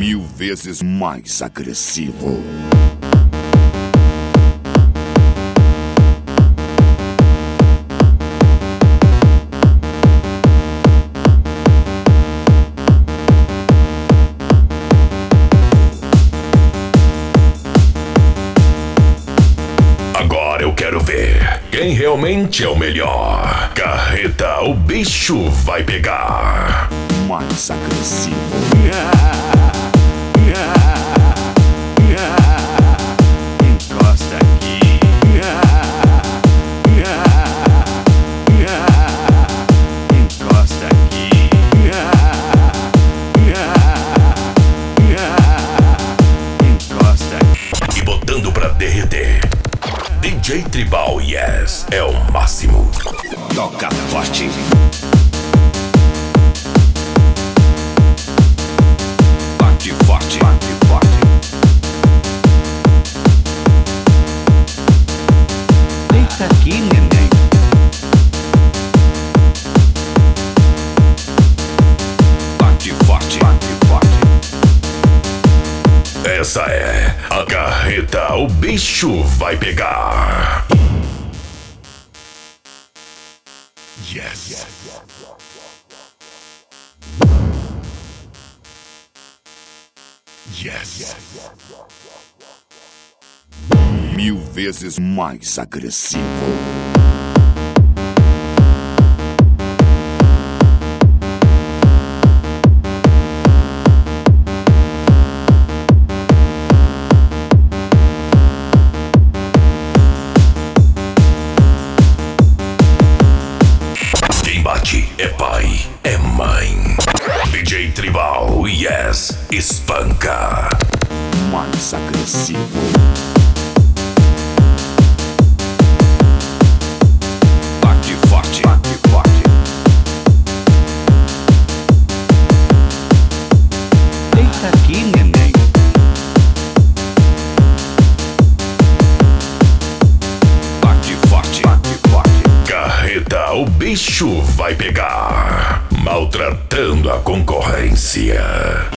1000 vezes mais agressivo. Agora eu quero ver quem realmente é o melhor. Carreta, o bicho vai pegar. Mais agressivo. Encosta aqui. Encosta aqui. Encosta aqui. E botando pra derreter. DJ Tribal Yes é o máximo. Toca forte. Bate forte. Bate forte. Deita aqui, neném. Bate forte. Bate forte. Essa é a carreta, o bicho vai pegar. Yes. Yes. 1000 vezes mais agressivo. Quem bate é pai, é mãe. DJ Tribal Yes espanca. Mais agressivo. Bate forte. Bate forte. Deita aqui, neném. Bate forte. Bate forte. Carreta, o bicho vai pegar. Maltratando a concorrência.